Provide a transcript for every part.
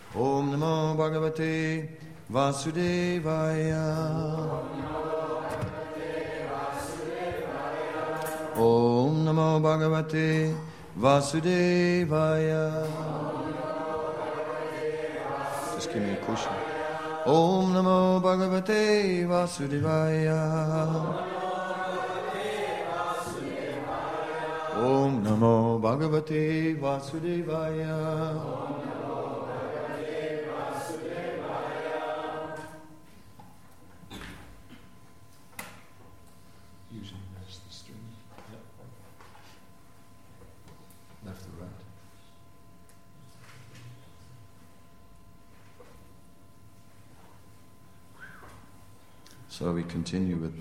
Om Namo Bhagavate Vasudevaya. Om Namo Bhagavate Vasudevaya. Just give me a cushion. Om Namo Bhagavate Vasudevaya. Om Namo Bhagavate Vasudevaya. Usually that's the string. Yep. Left or right. So we continue with...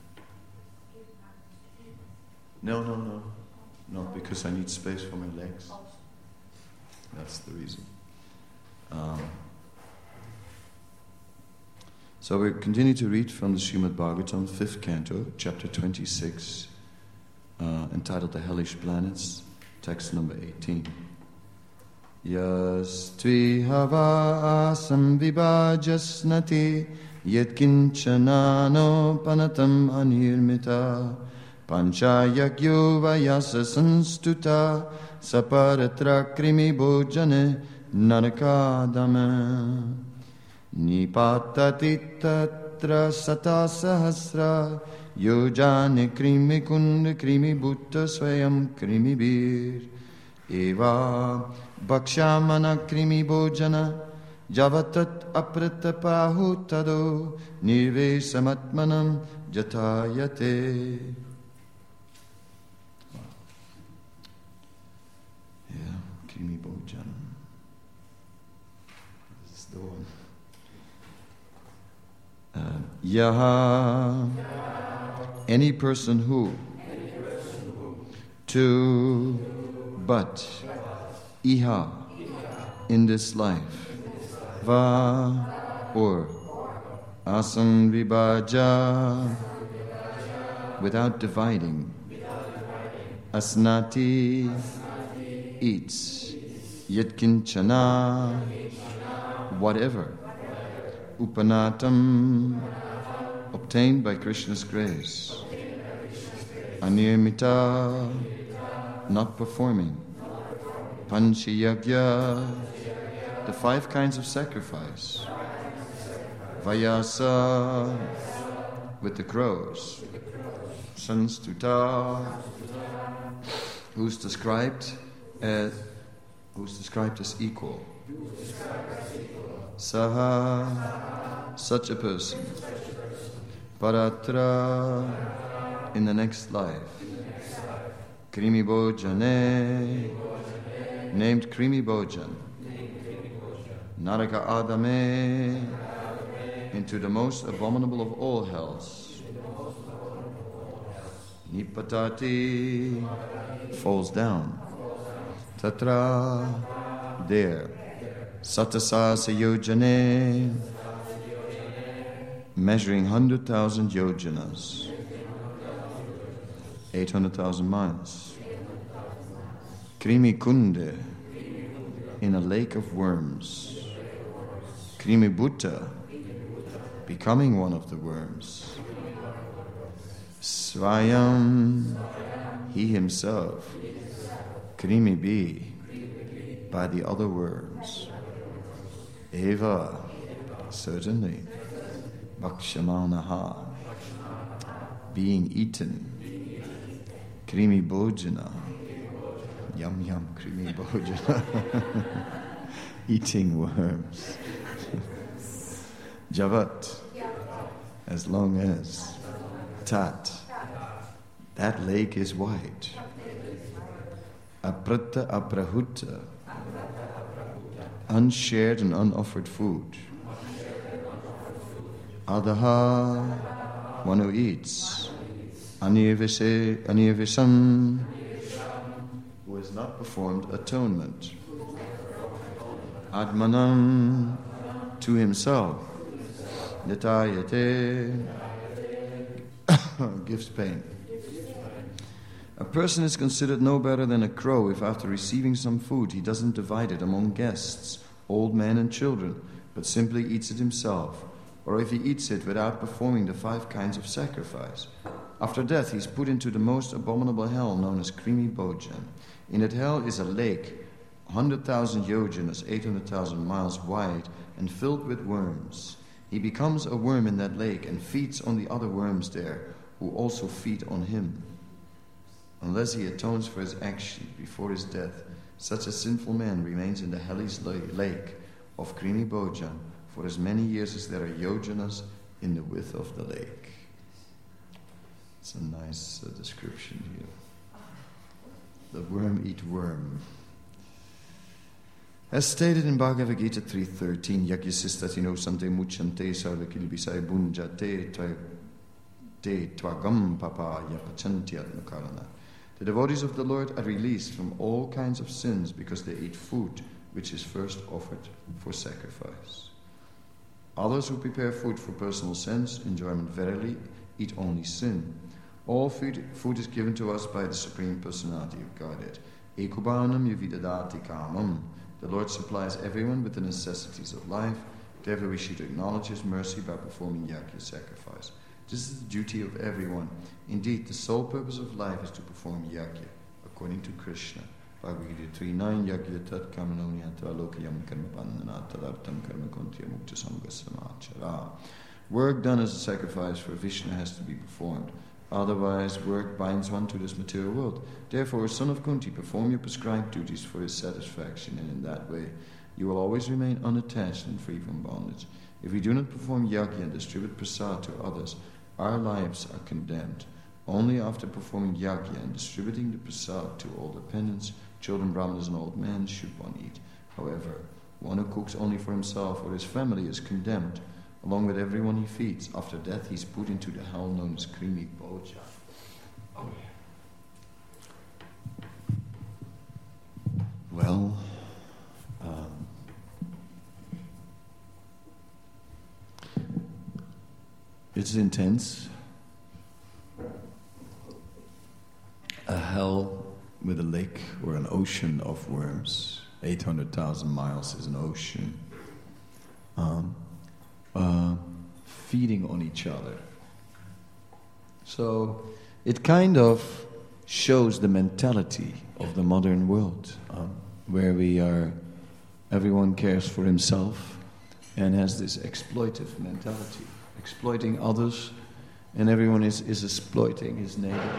No, because I need space for my legs. That's the reason. So we continue to read from the Srimad Bhagavatam, 5th canto, chapter 26, entitled The Hellish Planets, text number 18. Yas tvihava asam vibhajasnati yatkinchanano panatam anirmita panchayagyo vayasa sanstuta saparatra krimi bhojane narakadama nipatati tatra sata sahasra yojane krimi kund krimi bhutta swayam krimi bir eva bhakshamana krimi bhojana javatat apratapahu tado nirvesamatmanam jatayate. Yeah, krimi bhojana. This is the one. Yaha, any person who, to, but, iha, in this life, va, or, asam vibhaja, without dividing, asnati, eats, yatkinchana, whatever, upanatam, obtained by Krishna's grace, anirmita, not performing, panchayagya, the 5 kinds of sacrifice, vayasa, with the crows, sanstuta, who's described as equal, saha, such a person, paratra, in the next life, krimi bhojane, named krimi bhojan, naraka adame, into the most abominable of all hells, nipatati, falls down, tatra, there, satasasa yojane, measuring 100,000 yojanas, 800,000 miles, krimi kunde, in a lake of worms, krimi bhutta, becoming one of the worms, swayam, he himself, krimi bhi, by the other worms, eva, certainly, bhakshamanaha, being eaten, krimi bhojana, yum yum krimi bhojana, eating worms, javat, as long as, tat, that lake is white, aprata aprahutta, unshared and unoffered food, adaha, one who eats, anirvisam, who has not performed atonement, admanam, to himself, yatayate, gives pain. A person is considered no better than a crow if after receiving some food he doesn't divide it among guests old men and children, but simply eats it himself, or if he eats it without performing the 5 kinds of sacrifice. After death, he is put into the most abominable hell, known as Krimi Bhojan. In that hell is a lake, 100,000 yojanas, 800,000 miles wide, and filled with worms. He becomes a worm in that lake and feeds on the other worms there, who also feed on him. Unless he atones for his action before his death, such a sinful man remains in the hellish lake of Krimi Bhojan for as many years as there are yojanas in the width of the lake. It's a nice description here. The worm eat worm. As stated in Bhagavad Gita 3.13, Yagyasistatino sante muchante sarvakilbisai bunjate te twagam papa yapachanti atmakarana. The devotees of the Lord are released from all kinds of sins because they eat food which is first offered for sacrifice. Others who prepare food for personal sense, enjoyment verily, eat only sin. All food is given to us by the Supreme Personality of Godhead. Ekubanam yuvidadati kamam. The Lord supplies everyone with the necessities of life. Therefore we should acknowledge His mercy by performing yajna sacrifice. This is the duty of everyone. Indeed, the sole purpose of life is to perform yajna, according to Krishna. Bhagavad Gita 3.9 Yajna tat kamanonyatra lokayam karma bandhana tadartam karma kuntya mukta samgassamachara. Work done as a sacrifice for Vishnu has to be performed. Otherwise, work binds one to this material world. Therefore, son of Kunti, perform your prescribed duties for his satisfaction, and in that way you will always remain unattached and free from bondage. If we do not perform yajna and distribute prasad to others, our lives are condemned. Only after performing yajna and distributing the prasad to all dependents, children, brahmanas, and old men should one eat. However, one who cooks only for himself or his family is condemned. Along with everyone he feeds, after death he is put into the hell known as Krimi Bhojan. Oh, yeah. Well, it's intense. A hell with a lake or an ocean of worms. 800,000 miles is an ocean. Feeding on each other. So it kind of shows the mentality of the modern world, where everyone cares for himself and has this exploitive mentality, exploiting others, and everyone is exploiting his neighbor.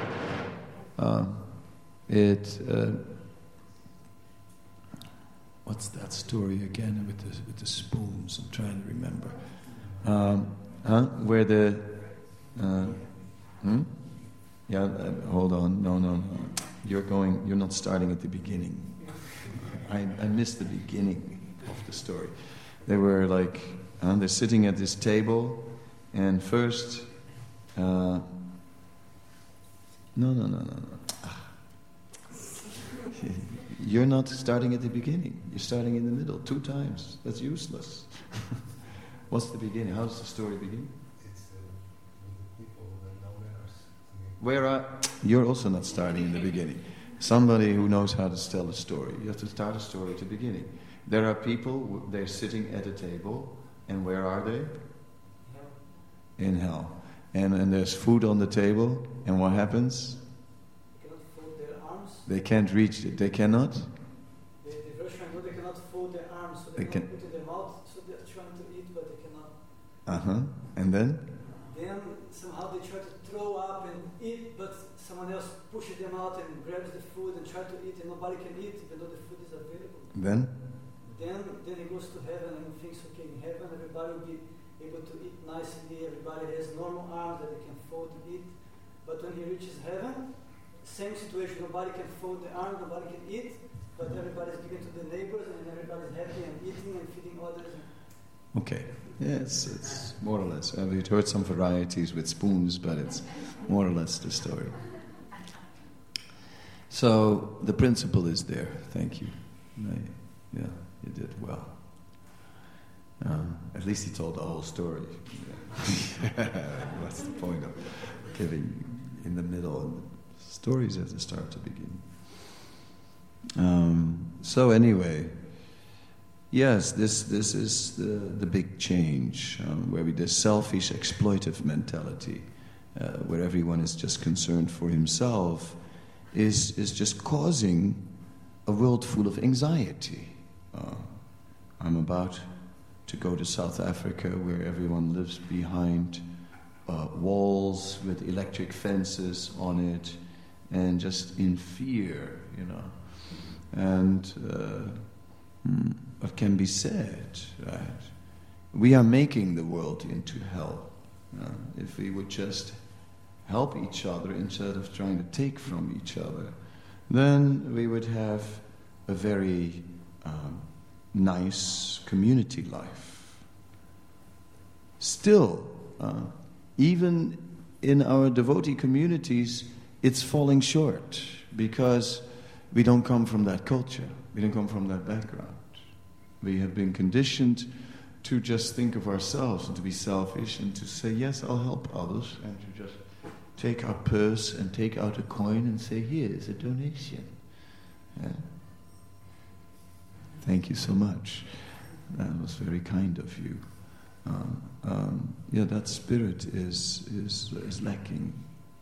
What's that story again with the spoons? I'm trying to remember. Where the hold on, no. You're not starting at the beginning. I missed the beginning of the story. They were like, they're sitting at this table, and first, no. You're not starting at the beginning. You're starting in the middle 2 times. That's useless. What's the beginning? How does the story begin? It's the people that know letters. You're also not starting in the beginning. Somebody who knows how to tell a story. You have to start a story at the beginning. There are people, they're sitting at a table, and where are they? Hell. In hell. And there's food on the table, and what happens? They cannot fold their arms. They can't reach it. They cannot? The version I know they cannot fold their arms, so they can put it in their mouth, so they're trying to eat, but they cannot. And then? Then somehow they try to throw up and eat, but someone else pushes them out and grabs the food and try to eat, and nobody can eat even though the food is available. Then he goes to heaven and thinks, okay, in heaven everybody will be able to eat nicely, everybody has normal arms that they can fold to eat. But when he reaches heaven, same situation, nobody can fold the arms, nobody can eat, but everybody's giving to the neighbors and everybody's happy and eating and feeding others. Okay. Yes, it's more or less. We've heard some varieties with spoons, but it's more or less the story. So the principle is there. Thank you. Yeah, you did well. At least he told the whole story. What's the point of giving in the middle? And the stories at the start to begin. So anyway, yes, this is the big change, where this selfish, exploitive mentality, where everyone is just concerned for himself, is just causing a world full of anxiety. I'm about to go to South Africa, where everyone lives behind walls with electric fences on it, and just in fear, And what can be said, right? We are making the world into hell. If we would just help each other instead of trying to take from each other, then we would have a very nice community life. Still, even in our devotee communities, it's falling short because we don't come from that culture. We don't come from that background. We have been conditioned to just think of ourselves and to be selfish and to say, yes, I'll help others, and to just take our purse and take out a coin and say, here's a donation. Thank you so much. That was very kind of you. That spirit is lacking.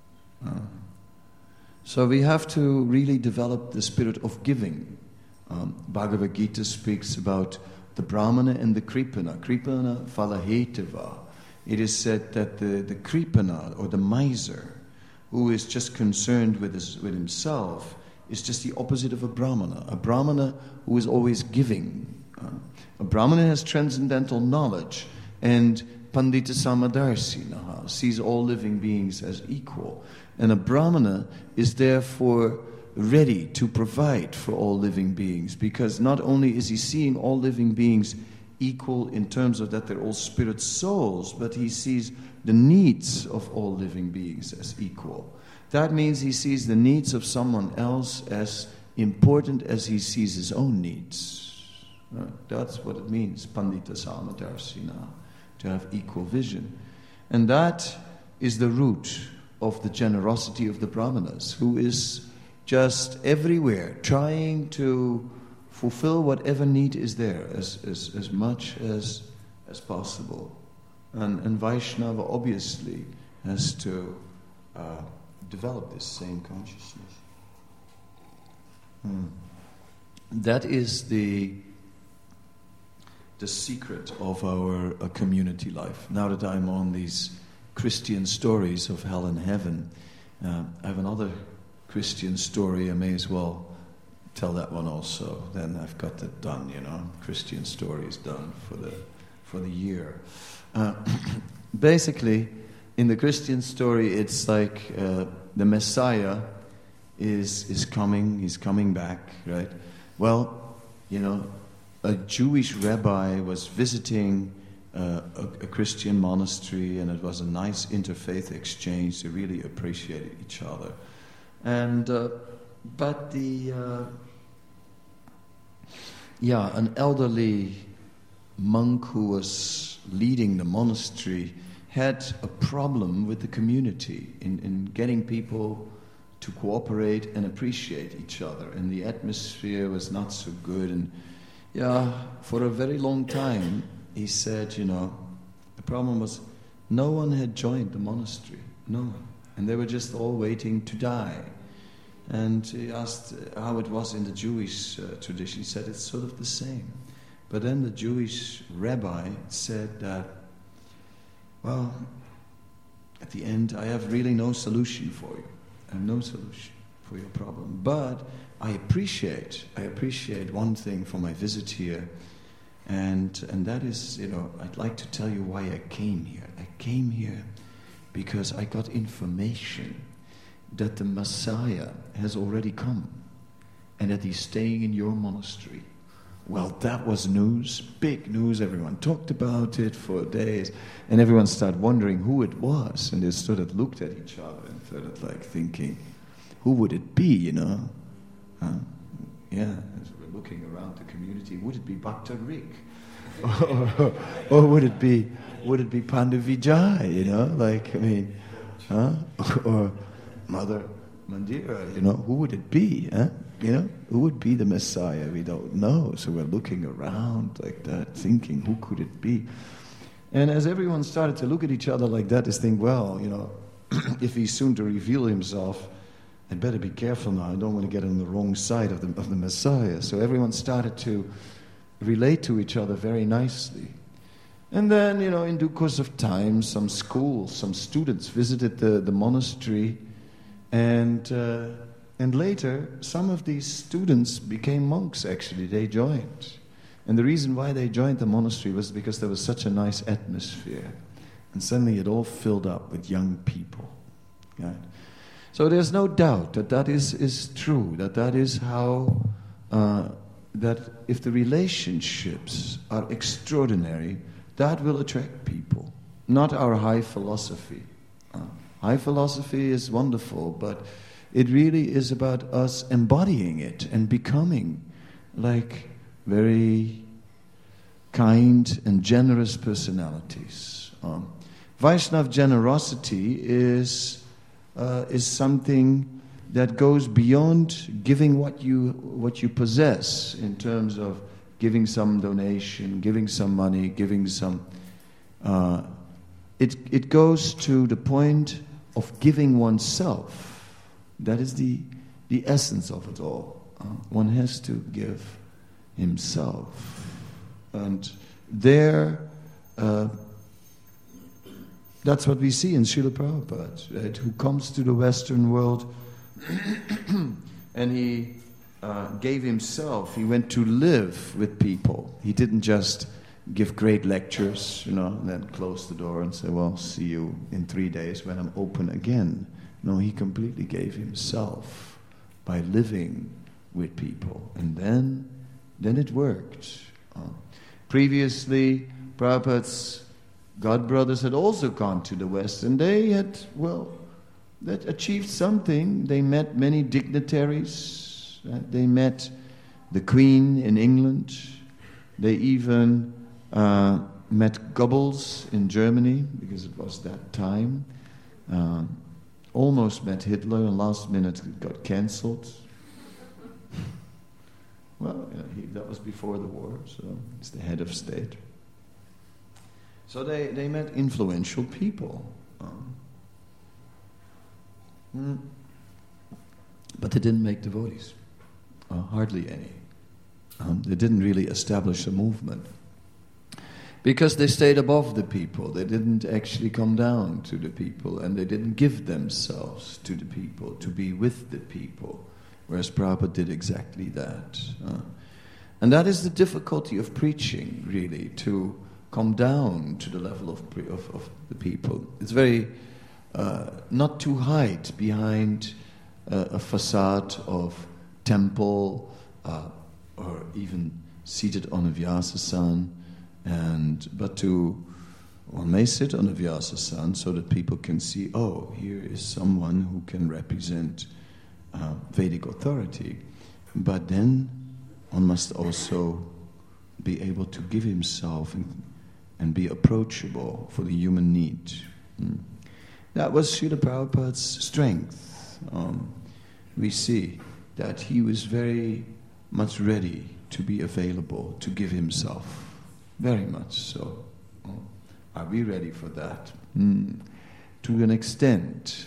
So we have to really develop the spirit of giving. Bhagavad Gita speaks about the Brahmana and the Kripana. Kripana phalahetava. It is said that the Kripana, or the miser, who is just concerned with himself, is just the opposite of a Brahmana. A Brahmana who is always giving. A Brahmana has transcendental knowledge, and Pandita Samadarsinaha sees all living beings as equal. And a Brahmana is therefore ready to provide for all living beings, because not only is he seeing all living beings equal in terms of that they're all spirit souls, but he sees the needs of all living beings as equal. That means he sees the needs of someone else as important as he sees his own needs. That's what it means, Pandita Samadarsina, to have equal vision. And that is the root of the generosity of the Brahmanas, who is just everywhere trying to fulfill whatever need is there as much as possible. And Vaishnava obviously has to develop this same consciousness. That is the secret of our community life. Now that I'm on these Christian stories of hell and heaven, I have another Christian story. I may as well tell that one also. Then I've got that done, Christian story is done for the year. Basically, in the Christian story, it's like the Messiah is coming. He's coming back, right? Well, a Jewish rabbi was visiting a Christian monastery, and it was a nice interfaith exchange. They really appreciated each other. And but an elderly monk who was leading the monastery had a problem with the community in getting people to cooperate and appreciate each other, and the atmosphere was not so good. And for a very long time he said, the problem was no one had joined the monastery, no one. And they were just all waiting to die. And he asked how it was in the Jewish tradition. He said it's sort of the same. But then the Jewish rabbi said that, well, at the end, I have really no solution for you. I have no solution for your problem. But I appreciate one thing for my visit here. And that is, I'd like to tell you why I came here. I came here because I got information that the Messiah has already come and that he's staying in your monastery. Well, that was news, big news. Everyone talked about it for days, and everyone started wondering who it was, and they sort of looked at each other and started thinking, who would it be, as we're looking around the community, would it be Bhakta Rik? or would it be Pandu Vijay, or Mother Mandira, who would it be? who would be the Messiah? We don't know. So we're looking around like that, thinking, who could it be? And as everyone started to look at each other like that, is think, well, if he's soon to reveal himself, I'd better be careful now. I don't want to get on the wrong side of the Messiah. So everyone started to relate to each other very nicely. And then, in due course of time, some students visited the monastery, and later, some of these students became monks, actually. They joined. And the reason why they joined the monastery was because there was such a nice atmosphere. And suddenly it all filled up with young people. Right? So there's no doubt that is true, that is how, that if the relationships are extraordinary, that will attract people, not our high philosophy. High philosophy is wonderful, but it really is about us embodying it and becoming like very kind and generous personalities. Vaishnava generosity is something that goes beyond giving what you possess in terms of giving some donation, giving some money, giving some. It goes to the point of giving oneself. That is the essence of it all. One has to give himself. And there, that's what we see in Srila Prabhupada, right? Who comes to the Western world and he gave himself. He went to live with people. He didn't just give great lectures, and then close the door and say, well, see you in 3 days when I'm open again. No, he completely gave himself by living with people. And then it worked. Previously, Prabhupada's godbrothers had also gone to the West, and they had, that achieved something. They met many dignitaries. They met the Queen in England. They even met Goebbels in Germany, because it was that time. Almost met Hitler, and last minute it got cancelled. Well, that was before the war, so he's the head of state. So they met influential people. But they didn't make devotees. Hardly any. They didn't really establish a movement. Because they stayed above the people. They didn't actually come down to the people, and they didn't give themselves to the people, to be with the people. Whereas Prabhupada did exactly that. And that is the difficulty of preaching, really, to come down to the level of the people. It's very not to hide behind a facade of temple or even seated on a Vyasasan, but one may sit on a Vyasasan so that people can see, oh, here is someone who can represent Vedic authority. But then one must also be able to give himself and be approachable for the human need. That was Srila Prabhupada's strength. We see that he was very much ready to be available, to give himself. Very much so. Are we ready for that? To an extent.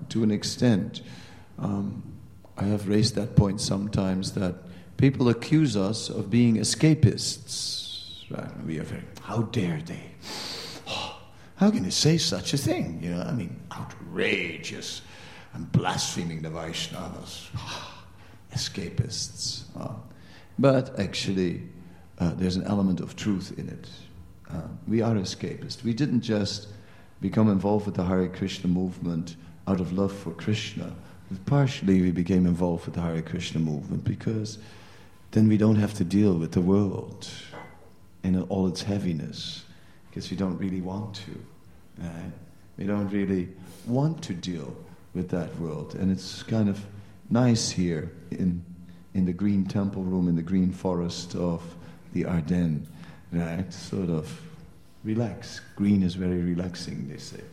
I have raised that point sometimes, that people accuse us of being escapists. Right? We are very, how dare they? How can they say such a thing? Outrageous. And blaspheming the Vaishnavas. Escapists. But actually, there's an element of truth in it. We are escapists. We didn't just become involved with the Hare Krishna movement out of love for Krishna. But partially we became involved with the Hare Krishna movement because then we don't have to deal with the world in all its heaviness, because we don't really want to. Right? We don't really want to deal with that world. And it's kind of nice here in the green temple room, in the green forest of the Ardennes, right? Sort of relax. Green is very relaxing, they say.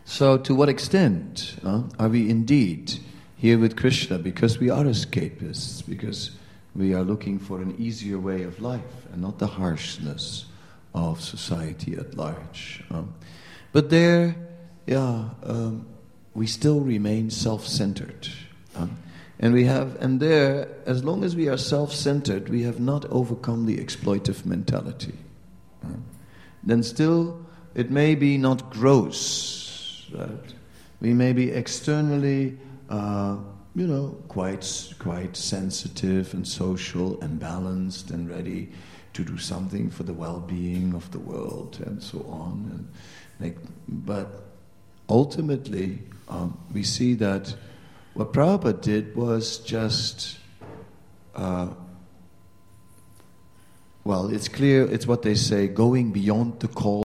So to what extent are we indeed here with Krishna? Because we are escapists, because we are looking for an easier way of life and not the harshness of society at large. But there, we still remain self-centered. And there, as long as we are self-centered, we have not overcome the exploitive mentality. Then still, it may be not gross, right? We may be externally, quite sensitive and social and balanced and ready to do something for the well-being of the world and so on. But ultimately, we see that what Prabhupada did was just, it's clear, it's what they say, going beyond the call